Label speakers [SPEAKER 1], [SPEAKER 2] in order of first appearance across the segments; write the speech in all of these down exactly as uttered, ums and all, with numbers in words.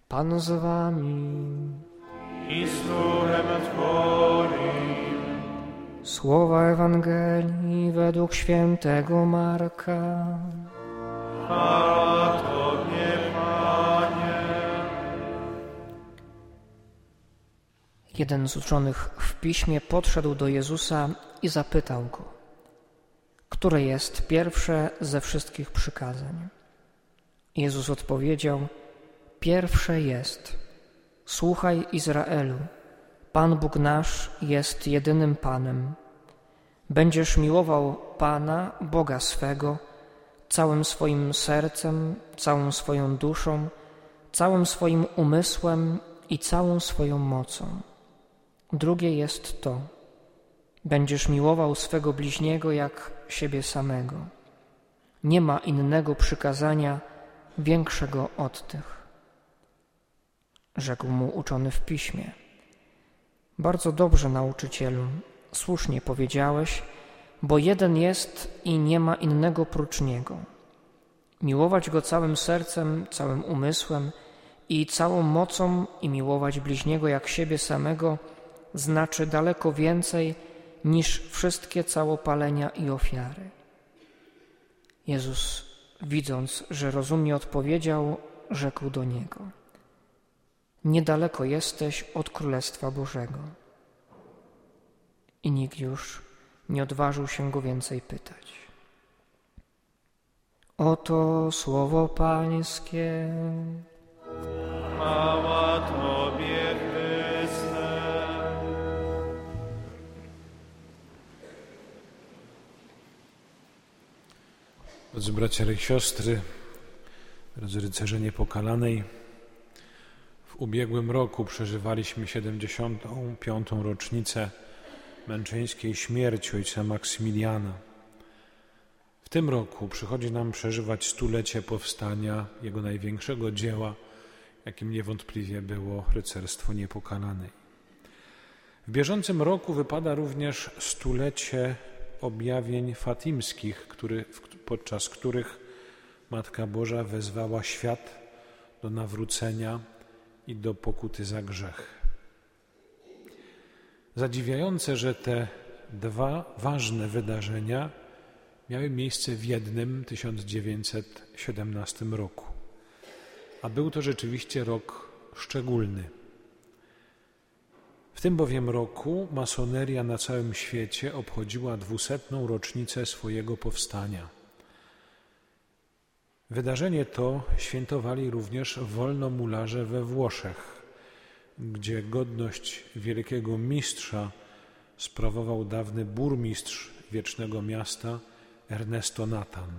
[SPEAKER 1] Pan z wami.
[SPEAKER 2] I z duchem Twoim.
[SPEAKER 1] Słowa Ewangelii według świętego Marka.
[SPEAKER 2] Chwała Tobie, Panie.
[SPEAKER 1] Jeden z uczonych w piśmie podszedł do Jezusa i zapytał go, które jest pierwsze ze wszystkich przykazań. Jezus odpowiedział, pierwsze jest, słuchaj Izraelu, Pan Bóg nasz jest jedynym Panem. Będziesz miłował Pana, Boga swego, całym swoim sercem, całą swoją duszą, całym swoim umysłem i całą swoją mocą. Drugie jest to, będziesz miłował swego bliźniego jak siebie samego. Nie ma innego przykazania większego od tych. Rzekł mu uczony w piśmie. Bardzo dobrze, nauczycielu, słusznie powiedziałeś, bo jeden jest i nie ma innego prócz Niego. Miłować Go całym sercem, całym umysłem i całą mocą i miłować bliźniego jak siebie samego znaczy daleko więcej niż wszystkie całopalenia i ofiary. Jezus, widząc, że rozumnie odpowiedział, rzekł do niego: niedaleko jesteś od Królestwa Bożego. I nikt już nie odważył się go więcej pytać. Oto słowo Pańskie.
[SPEAKER 2] Chwała Tobie, Chryste.
[SPEAKER 3] Drodzy bracia i siostry, drodzy rycerze Niepokalanej, w ubiegłym roku przeżywaliśmy siedemdziesiątą piątą rocznicę męczeńskiej śmierci ojca Maksymiliana. W tym roku przychodzi nam przeżywać stulecie powstania jego największego dzieła, jakim niewątpliwie było rycerstwo Niepokalanej. W bieżącym roku wypada również stulecie objawień fatimskich, który, podczas których Matka Boża wezwała świat do nawrócenia i do pokuty za grzech. Zadziwiające, że te dwa ważne wydarzenia miały miejsce w jednym tysiąc dziewięćset siedemnastym roku. A był to rzeczywiście rok szczególny. W tym bowiem roku masoneria na całym świecie obchodziła dwusetną rocznicę swojego powstania. Wydarzenie to świętowali również wolnomularze we Włoszech, gdzie godność wielkiego mistrza sprawował dawny burmistrz wiecznego miasta Ernesto Natan.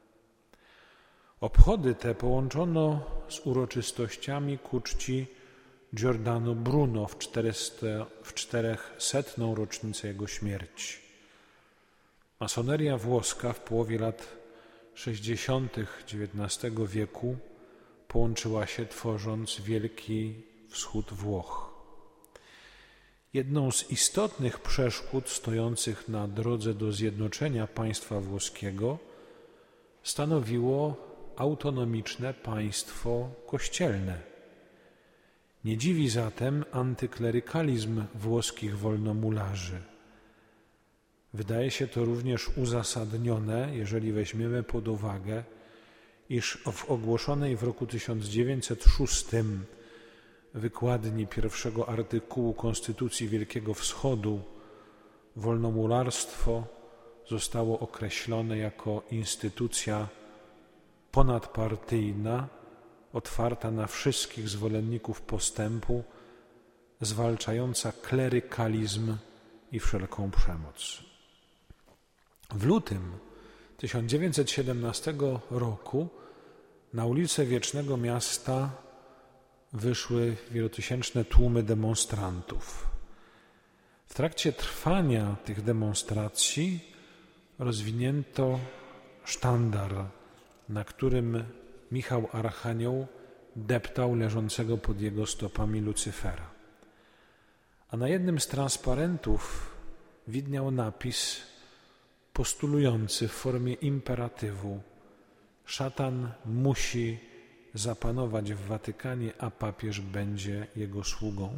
[SPEAKER 3] Obchody te połączono z uroczystościami ku czci Giordano Bruno w, w czterychsetną rocznicę jego śmierci. Masoneria włoska w połowie lat sześćdziesiątych dziewiętnastego wieku połączyła się, tworząc Wielki Wschód Włoch. Jedną z istotnych przeszkód stojących na drodze do zjednoczenia państwa włoskiego stanowiło autonomiczne państwo kościelne. Nie dziwi zatem antyklerykalizm włoskich wolnomularzy. Wydaje się to również uzasadnione, jeżeli weźmiemy pod uwagę, iż w ogłoszonej w roku tysiąc dziewięćset szóstym wykładni pierwszego artykułu Konstytucji Wielkiego Wschodu wolnomularstwo zostało określone jako instytucja ponadpartyjna, otwarta na wszystkich zwolenników postępu, zwalczająca klerykalizm i wszelką przemoc. W lutym tysiąc dziewięćset siedemnastego roku na ulice Wiecznego Miasta wyszły wielotysięczne tłumy demonstrantów. W trakcie trwania tych demonstracji rozwinięto sztandar, na którym Michał Archanioł deptał leżącego pod jego stopami Lucyfera. A na jednym z transparentów widniał napis postulujący w formie imperatywu: szatan musi zapanować w Watykanie, a papież będzie jego sługą?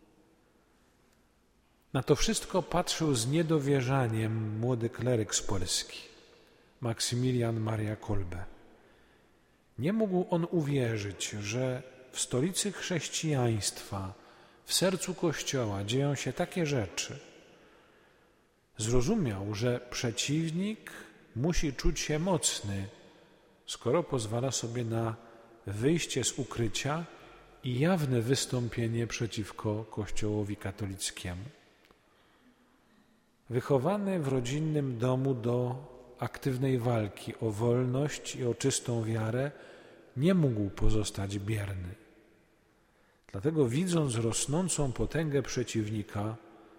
[SPEAKER 3] Na to wszystko patrzył z niedowierzaniem młody kleryk z Polski, Maksymilian Maria Kolbe. Nie mógł on uwierzyć, że w stolicy chrześcijaństwa, w sercu Kościoła dzieją się takie rzeczy. Zrozumiał, że przeciwnik musi czuć się mocny, skoro pozwala sobie na wyjście z ukrycia i jawne wystąpienie przeciwko Kościołowi katolickiemu. Wychowany w rodzinnym domu do aktywnej walki o wolność i o czystą wiarę, nie mógł pozostać bierny. Dlatego, widząc rosnącą potęgę przeciwnika,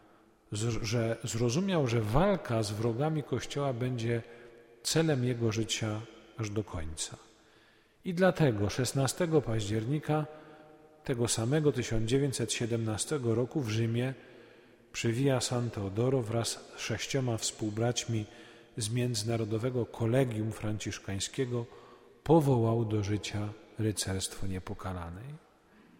[SPEAKER 3] że zrozumiał, że walka z wrogami Kościoła będzie celem jego życia aż do końca. I dlatego szesnastego października tego samego tysiąc dziewięćset siedemnastego roku w Rzymie przy Via San Teodoro wraz z sześcioma współbraćmi z Międzynarodowego Kolegium Franciszkańskiego powołał do życia rycerstwo Niepokalanej.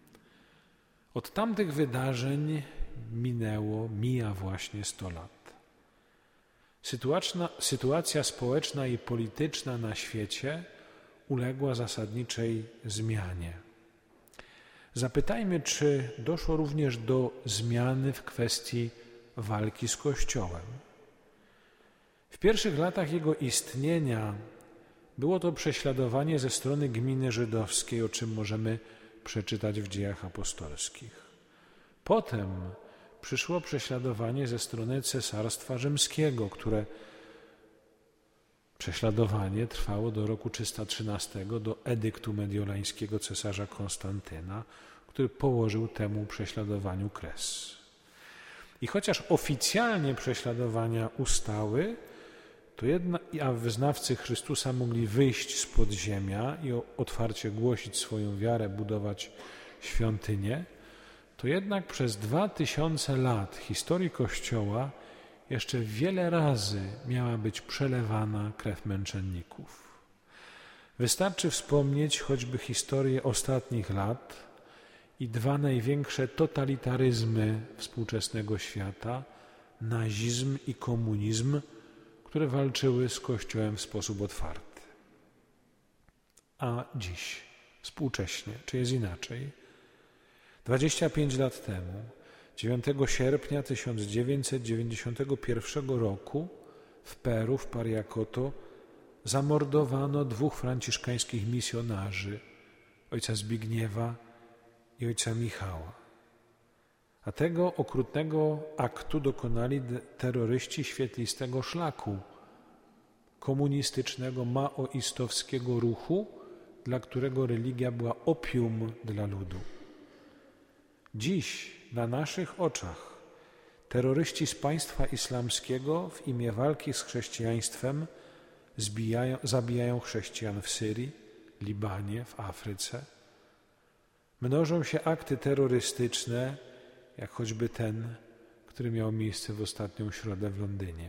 [SPEAKER 3] Od tamtych wydarzeń minęło, mija właśnie sto lat. Sytuacja, sytuacja społeczna i polityczna na świecie uległa zasadniczej zmianie. Zapytajmy, czy doszło również do zmiany w kwestii walki z Kościołem. W pierwszych latach jego istnienia było to prześladowanie ze strony gminy żydowskiej, o czym możemy przeczytać w Dziejach Apostolskich. Potem przyszło prześladowanie ze strony Cesarstwa Rzymskiego, które prześladowanie trwało do roku trzysta trzynastego, do edyktu mediolańskiego cesarza Konstantyna, który położył temu prześladowaniu kres. I chociaż oficjalnie prześladowania ustały, to jednak, a wyznawcy Chrystusa mogli wyjść z podziemia i otwarcie głosić swoją wiarę, budować świątynię, to jednak przez dwa tysiące lat historii Kościoła jeszcze wiele razy miała być przelewana krew męczenników. Wystarczy wspomnieć choćby historię ostatnich lat i dwa największe totalitaryzmy współczesnego świata, nazizm i komunizm, które walczyły z Kościołem w sposób otwarty. A dziś, współcześnie, czy jest inaczej? dwadzieścia pięć lat temu, dziewiątego sierpnia tysiąc dziewięćset dziewięćdziesiątego pierwszego roku w Peru, w Pariacoto, zamordowano dwóch franciszkańskich misjonarzy, ojca Zbigniewa i ojca Michała. A tego okrutnego aktu dokonali terroryści świetlistego szlaku, komunistycznego, maoistowskiego ruchu, dla którego religia była opium dla ludu. Dziś na naszych oczach terroryści z państwa islamskiego w imię walki z chrześcijaństwem zbijają, zabijają chrześcijan w Syrii, Libanie, w Afryce. Mnożą się akty terrorystyczne, jak choćby ten, który miał miejsce w ostatnią środę w Londynie.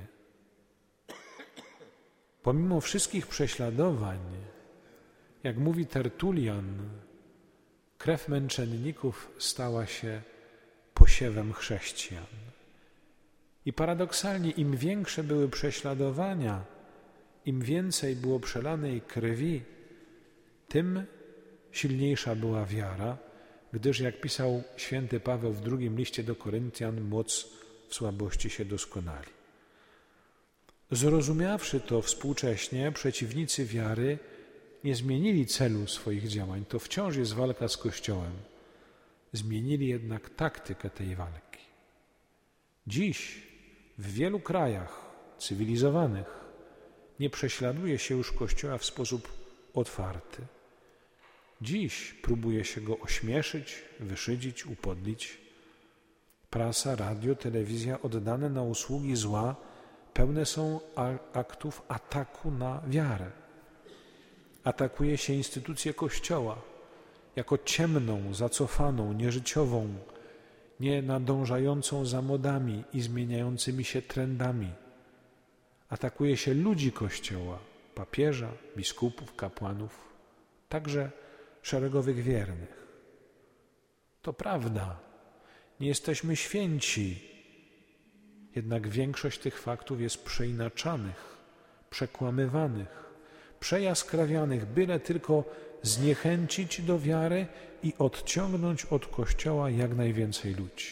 [SPEAKER 3] Pomimo wszystkich prześladowań, jak mówi Tertulian, krew męczenników stała się posiewem chrześcijan. I paradoksalnie, im większe były prześladowania, im więcej było przelanej krwi, tym silniejsza była wiara, gdyż, jak pisał święty Paweł w drugim liście do Koryntian, moc w słabości się doskonali. Zrozumiawszy to współcześnie, przeciwnicy wiary nie zmienili celu swoich działań. To wciąż jest walka z Kościołem. Zmienili jednak taktykę tej walki. Dziś w wielu krajach cywilizowanych nie prześladuje się już Kościoła w sposób otwarty. Dziś próbuje się go ośmieszyć, wyszydzić, upodlić. Prasa, radio, telewizja oddane na usługi zła pełne są aktów ataku na wiarę. Atakuje się instytucję Kościoła jako ciemną, zacofaną, nieżyciową, nie nadążającą za modami i zmieniającymi się trendami. Atakuje się ludzi Kościoła, papieża, biskupów, kapłanów, także szeregowych wiernych. To prawda, nie jesteśmy święci, jednak większość tych faktów jest przeinaczanych, przekłamywanych, przejaskrawianych, byle tylko zniechęcić do wiary i odciągnąć od Kościoła jak najwięcej ludzi.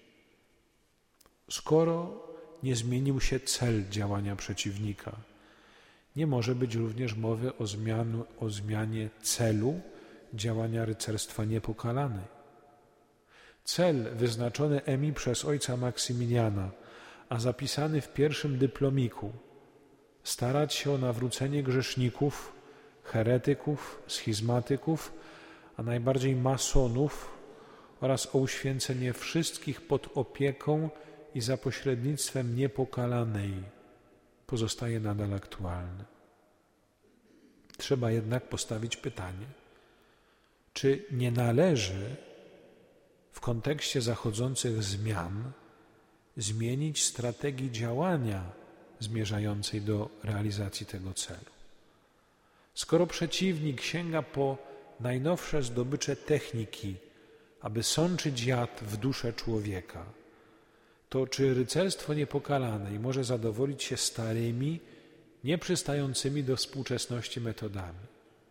[SPEAKER 3] Skoro nie zmienił się cel działania przeciwnika, nie może być również mowy o, zmian, o zmianie celu działania rycerstwa niepokalanej. Cel wyznaczony Emi przez ojca Maksymiliana, a zapisany w pierwszym dyplomiku, starać się o nawrócenie grzeszników, heretyków, schizmatyków, a najbardziej masonów oraz o uświęcenie wszystkich pod opieką i za pośrednictwem niepokalanej, pozostaje nadal aktualny. Trzeba jednak postawić pytanie, czy nie należy w kontekście zachodzących zmian zmienić strategii działania zmierzającej do realizacji tego celu. Skoro przeciwnik sięga po najnowsze zdobycze techniki, aby sączyć jad w duszę człowieka, to czy rycerstwo niepokalanej może zadowolić się starymi, nieprzystającymi do współczesności metodami?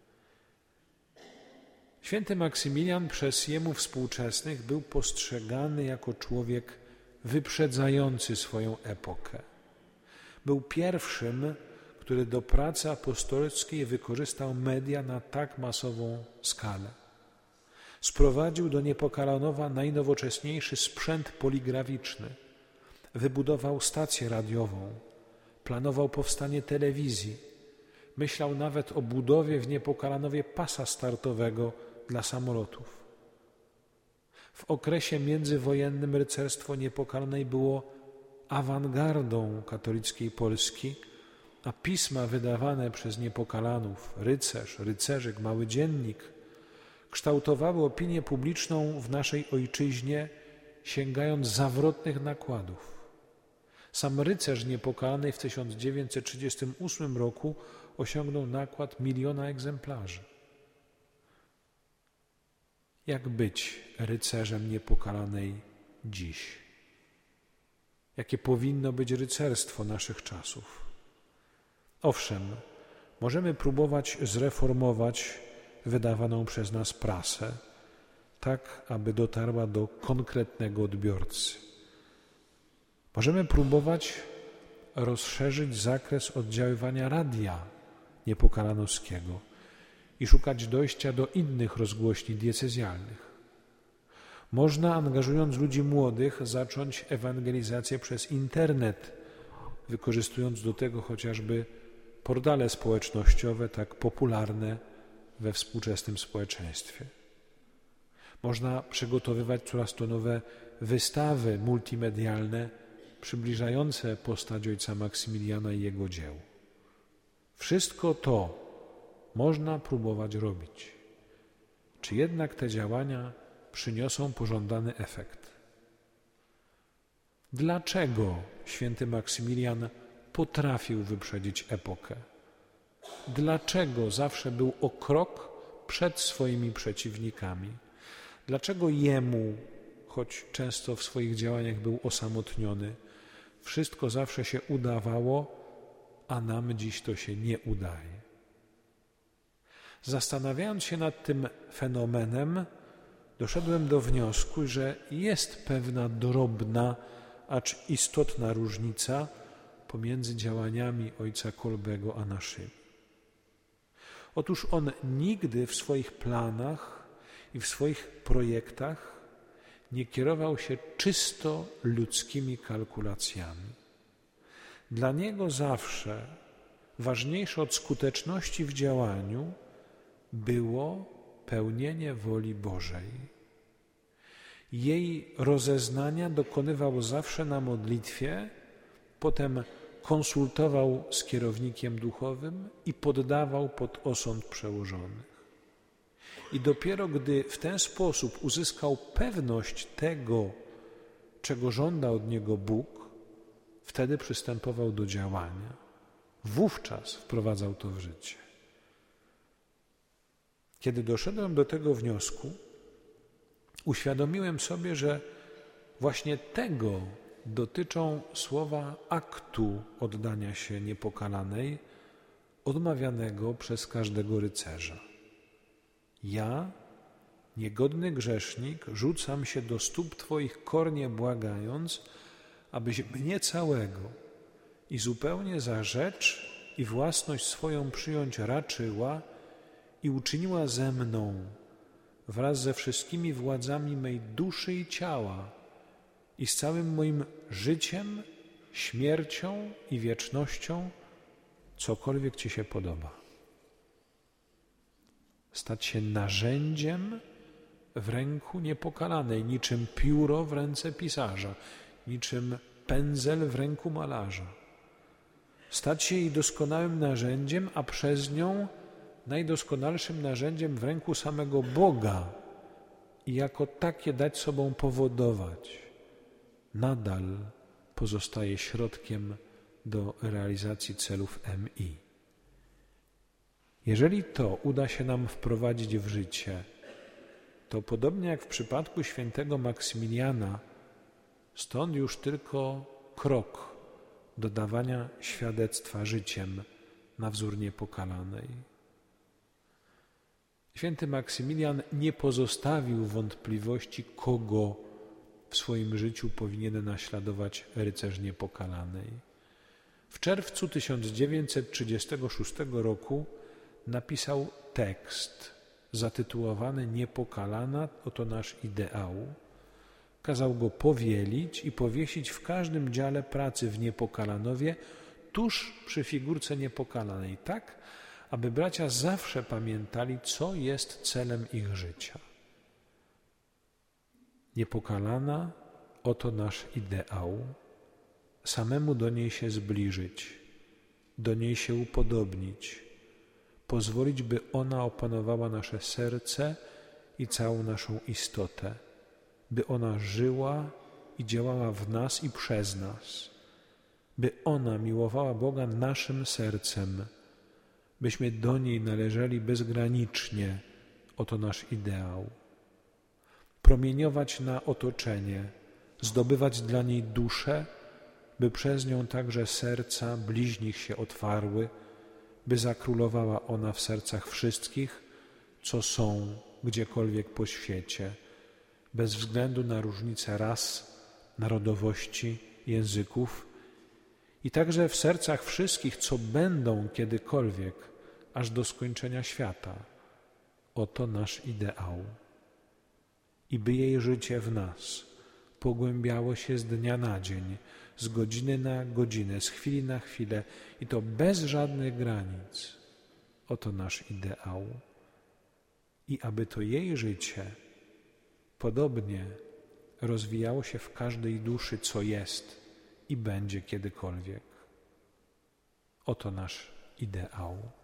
[SPEAKER 3] Święty Maksymilian przez jemu współczesnych był postrzegany jako człowiek wyprzedzający swoją epokę. Był pierwszym, który do pracy apostolskiej wykorzystał media na tak masową skalę. Sprowadził do Niepokalanowa najnowocześniejszy sprzęt poligraficzny, wybudował stację radiową, planował powstanie telewizji, myślał nawet o budowie w Niepokalanowie pasa startowego dla samolotów. W okresie międzywojennym rycerstwo Niepokalanej było awangardą katolickiej Polski, a pisma wydawane przez Niepokalanów, rycerz, rycerzyk, mały dziennik, kształtowały opinię publiczną w naszej ojczyźnie, sięgając zawrotnych nakładów. Sam rycerz Niepokalanej w tysiąc dziewięćset trzydziestym ósmym roku osiągnął nakład miliona egzemplarzy. Jak być rycerzem Niepokalanej dziś? Jakie powinno być rycerstwo naszych czasów? Owszem, możemy próbować zreformować wydawaną przez nas prasę, tak aby dotarła do konkretnego odbiorcy. Możemy próbować rozszerzyć zakres oddziaływania radia niepokalanowskiego i szukać dojścia do innych rozgłośni diecezjalnych. Można, angażując ludzi młodych, zacząć ewangelizację przez internet, wykorzystując do tego chociażby portale społecznościowe tak popularne we współczesnym społeczeństwie. Można przygotowywać coraz to nowe wystawy multimedialne przybliżające postać ojca Maksymiliana i jego dzieł. Wszystko to można próbować robić. Czy jednak te działania przyniosą pożądany efekt? Dlaczego święty Maksymilian potrafił wyprzedzić epokę? Dlaczego zawsze był o krok przed swoimi przeciwnikami? Dlaczego jemu, choć często w swoich działaniach był osamotniony, wszystko zawsze się udawało, a nam dziś to się nie udaje? Zastanawiając się nad tym fenomenem, doszedłem do wniosku, że jest pewna drobna, acz istotna różnica pomiędzy działaniami ojca Kolbego a naszymi. Otóż on nigdy w swoich planach i w swoich projektach nie kierował się czysto ludzkimi kalkulacjami. Dla niego zawsze ważniejsze od skuteczności w działaniu było pełnienie woli Bożej. Jej rozeznania dokonywał zawsze na modlitwie, potem konsultował z kierownikiem duchowym i poddawał pod osąd przełożonych. I dopiero gdy w ten sposób uzyskał pewność tego, czego żąda od niego Bóg, wtedy przystępował do działania. Wówczas wprowadzał to w życie. Kiedy doszedłem do tego wniosku, uświadomiłem sobie, że właśnie tego dotyczą słowa aktu oddania się niepokalanej, odmawianego przez każdego rycerza. Ja, niegodny grzesznik, rzucam się do stóp Twoich kornie błagając, abyś mnie całego i zupełnie za rzecz i własność swoją przyjąć raczyła i uczyniła ze mną wraz ze wszystkimi władzami mej duszy i ciała i z całym moim życiem, śmiercią i wiecznością, cokolwiek Ci się podoba. Stać się narzędziem w ręku niepokalanej, niczym pióro w ręce pisarza, niczym pędzel w ręku malarza. Stać się jej doskonałym narzędziem, a przez nią najdoskonalszym narzędziem w ręku samego Boga i jako takie dać sobą powodować, nadal pozostaje środkiem do realizacji celów M I. Jeżeli to uda się nam wprowadzić w życie, to podobnie jak w przypadku świętego Maksymiliana, stąd już tylko krok do dawania świadectwa życiem na wzór niepokalanej. Święty Maksymilian nie pozostawił wątpliwości, kogo w swoim życiu powinien naśladować rycerz niepokalanej. W czerwcu tysiąc dziewięćset trzydziestego szóstego roku napisał tekst zatytułowany Niepokalana, oto nasz ideał. Kazał go powielić i powiesić w każdym dziale pracy w Niepokalanowie, tuż przy figurce niepokalanej, tak, aby bracia zawsze pamiętali, co jest celem ich życia. Niepokalana, oto nasz ideał, samemu do niej się zbliżyć, do niej się upodobnić, pozwolić, by ona opanowała nasze serce i całą naszą istotę, by ona żyła i działała w nas i przez nas, by ona miłowała Boga naszym sercem, byśmy do niej należeli bezgranicznie, oto nasz ideał. Promieniować na otoczenie, zdobywać dla niej duszę, by przez nią także serca bliźnich się otwarły, by zakrólowała ona w sercach wszystkich, co są gdziekolwiek po świecie, bez względu na różnice ras, narodowości, języków i także w sercach wszystkich, co będą kiedykolwiek, aż do skończenia świata. Oto nasz ideał. I by jej życie w nas pogłębiało się z dnia na dzień, z godziny na godzinę, z chwili na chwilę i to bez żadnych granic. Oto nasz ideał. I aby to jej życie podobnie rozwijało się w każdej duszy, co jest i będzie kiedykolwiek. Oto nasz ideał.